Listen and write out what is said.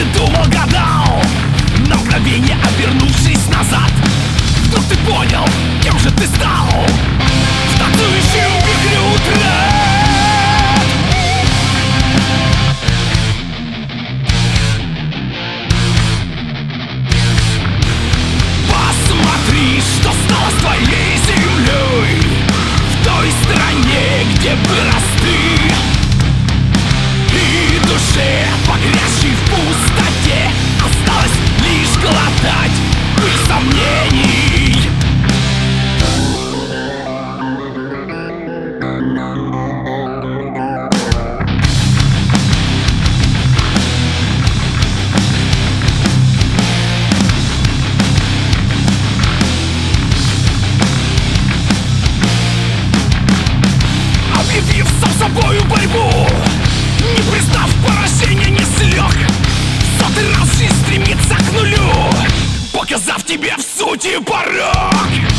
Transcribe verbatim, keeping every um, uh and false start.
думал, гадал, на мгновение обернувшись назад, вдруг ты понял, кем же ты стал в танцующем вихре утра. Посмотри, что стало с твоей землей в той стране, где вырос ты, и душе, погрязшей в пустоте, осталось лишь глотать без сомнений. Объявив сам собою борьбу, не признав поражения, не слег, в сотый раз жизнь стремится к нулю, показав тебе в сути порог.